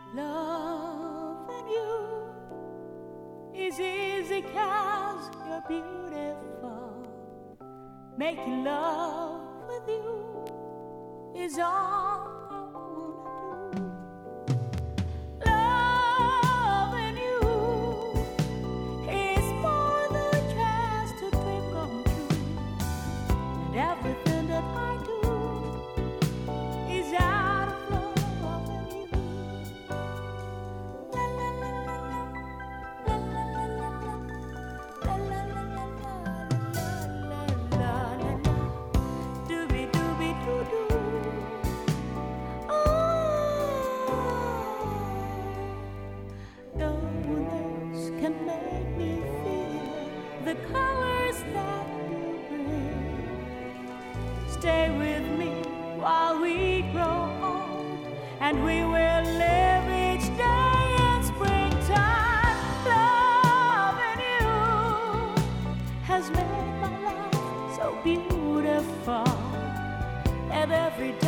Loving you is easy 'cause you're beautiful. Making love with you is all I wanna do. Loving you is more than just a dream come true. And everything that I do is out of loving you. La la la la la, la la la la la, la la la la la, la la la, dooby dooby doo doo. No one else can make me feel the colors that you bring. Stay with me while we grow old, and we will live each day in springtime. Loving you has made my life so beautiful, and every day